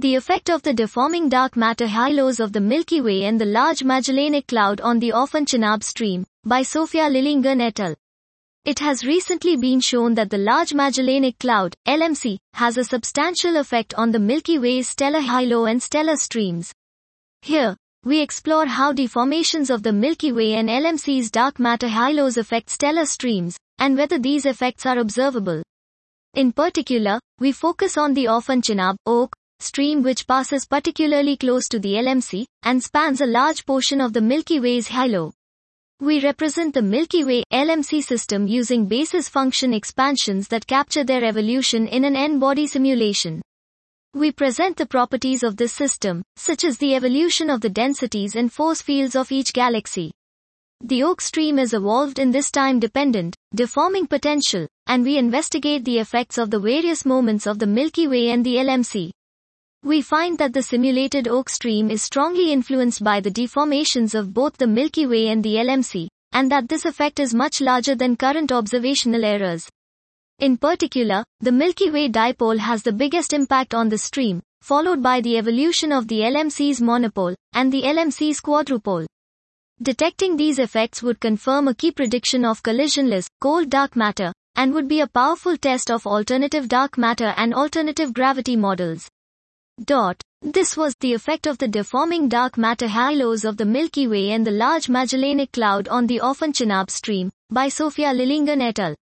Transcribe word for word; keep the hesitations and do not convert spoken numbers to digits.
The effect of the deforming dark matter halos of the Milky Way and the Large Magellanic Cloud on the Orphan Chenab stream, by Sofia Lilingen et al. It has recently been shown that the Large Magellanic Cloud, L M C, has a substantial effect on the Milky Way's stellar halo and stellar streams. Here, we explore how deformations of the Milky Way and L M C's dark matter halos affect stellar streams, and whether these effects are observable. In particular, we focus on the Orphan Chenab, O C, stream which passes particularly close to the L M C, and spans a large portion of the Milky Way's halo. We represent the Milky Way L M C system using basis function expansions that capture their evolution in an N-body simulation. We present the properties of this system, such as the evolution of the densities and force fields of each galaxy. The O C stream is evolved in this time-dependent, deforming potential, and we investigate the effects of the various moments of the Milky Way and the L M C. We find that the simulated O C stream is strongly influenced by the deformations of both the Milky Way and the L M C, and that this effect is much larger than current observational errors. In particular, the Milky Way dipole has the biggest impact on the stream, followed by the evolution of the L M C's monopole, and the L M C's quadrupole. Detecting these effects would confirm a key prediction of collisionless, cold dark matter, and would be a powerful test of alternative dark matter and alternative gravity models. Dot. This was the effect of the deforming dark matter halos of the Milky Way and the Large Magellanic Cloud on the Orphan Chenab stream, by Sofia Lilingen et al.